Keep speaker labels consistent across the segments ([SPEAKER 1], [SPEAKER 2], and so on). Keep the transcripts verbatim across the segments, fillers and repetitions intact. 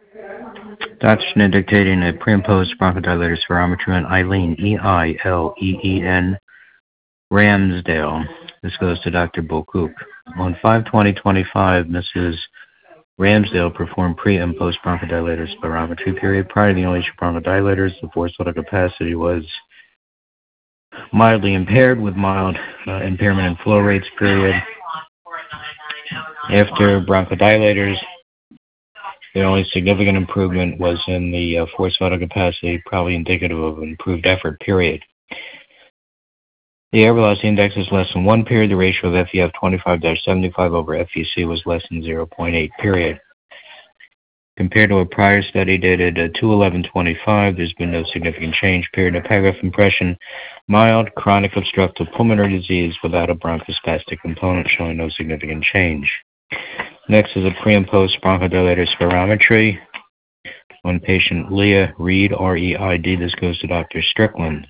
[SPEAKER 1] Doctor Schnitt dictating a pre and post bronchodilator spirometry on Eileen, E I L E E N, Ramsdale. This goes to Doctor Bokoop. On five twenty twenty-five, Missus Ramsdale performed pre and post bronchodilator spirometry period. Prior to the inhalation bronchodilators, the forced vital capacity was mildly impaired with mild uh, impairment in flow rates period. After bronchodilators, the only significant improvement was in the uh, forced vital capacity, probably indicative of improved effort period. The air velocity index is less than one period. The ratio of F E F twenty-five dash seventy-five over F E C was less than zero point eight period. Compared to a prior study dated uh, two eleven twenty-five, there's been no significant change. Period of paragraph impression, mild chronic obstructive pulmonary disease without a bronchospastic component, showing no significant change. Next is a pre and post bronchodilator spirometry on patient Leah Reed, R E I D. This goes to Doctor Strickland.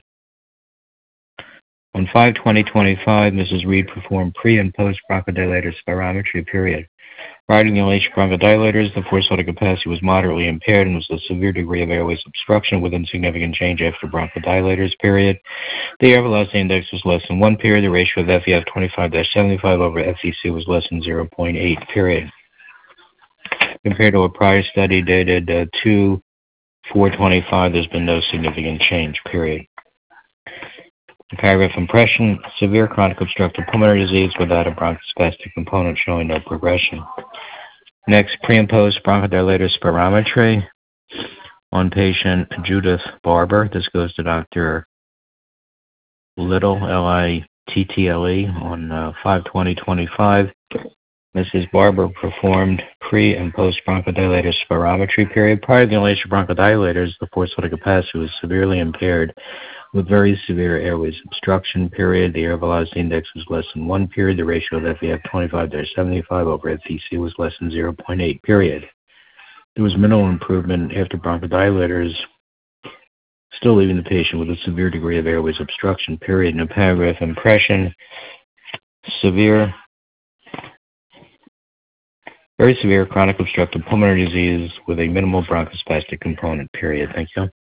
[SPEAKER 1] On five twenty twenty-five, Missus Reed performed pre and post bronchodilator spirometry period. Prior to the inhalation bronchodilators, the forced vital capacity was moderately impaired and was a severe degree of airways obstruction with insignificant change after bronchodilators period. The air velocity index was less than one period. The ratio of F E F twenty-five dash seventy-five over F E C was less than zero point eight period. Compared to a prior study dated uh, two four twenty-five, there's been no significant change period. Paragraph impression, severe chronic obstructive pulmonary disease without a bronchospastic component, showing no progression. Next, pre and post bronchodilator spirometry on patient Judith Barber. This goes to Doctor Little, L I T T L E, on uh, five twenty twenty-five. Missus Barber performed pre and post bronchodilator spirometry period. Prior to the inhalation bronchodilators, the forced vital capacity was severely impaired with very severe airways obstruction period. The air velocity index was less than one period. The ratio of F E F twenty-five dash seventy-five over F E C was less than zero point eight period. There was minimal improvement after bronchodilators, still leaving the patient with a severe degree of airways obstruction period. In a paragraph impression, severe, very severe chronic obstructive pulmonary disease with a minimal bronchospastic component period. Thank you.